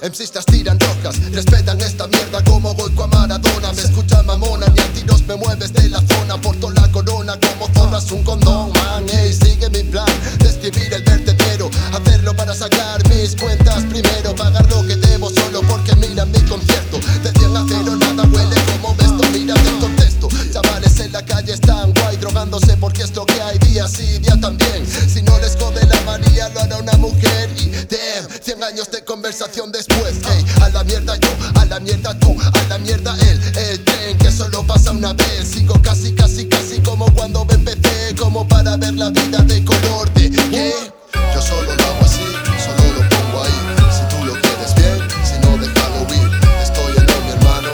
MCs tiran rocas, respetan esta mierda como Goico a Maradona. Me escucha mamona, ni a tiros me mueves de la zona. Porto la corona como zorras un condón, man. Ey, sigue mi plan de escribir el vertedero, hacerlo para sacar mis cuentas primero, pagar lo que debo solo porque miran mi concierto. De 100 a 0 nada huele como esto, mira de contesto. Chavales en la calle están guay drogándose porque es lo que hay día sí, día también. Si no les jode la manía lo hará una mujer. Y damn, 100 años de conversación después. Ey, a la mierda yo, a la mierda tú, a la mierda él. El tren que solo pasa una vez. Sigo casi como cuando empecé, como para ver la vida de color de ¿qué? Yo solo lo hago así, solo lo pongo ahí. Si tú lo quieres bien, si no déjalo ir. Estoy en lo mi hermano.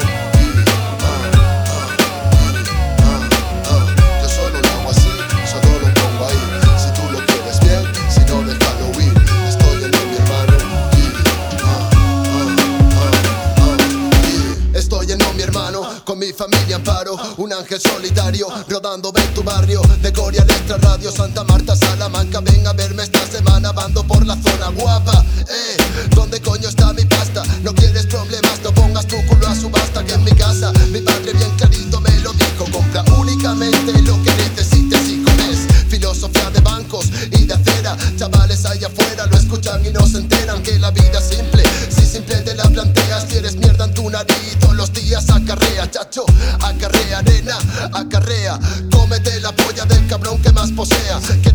Yo solo lo hago así, solo lo pongo ahí. Si tú lo quieres bien, si no déjalo ir. Estoy en lo mi hermano. Estoy en lo mi hermano, con mi familia amparo. Un ángel solitario, rodando en tu barrio. De Coria, Electra, Radio, Santa Marta, Salamanca. Ven a verme esta semana, bando por la zona guapa. ¿Dónde coño está mi pasta? No quieres problemas, no pongas tu culo a subasta. Que en mi casa, mi padre bien clarito me lo dijo. Compra únicamente lo que necesites y comes. Filosofía de bancos y de acera. Chavales allá afuera lo escuchan y no se enteran que la vida es simple. Si simple te la planteas, quieres mierda en tu nariz. Todos los días acarrea, chacho, acarrea arena, acarrea. Cómete la polla del cabrón que más posea. Que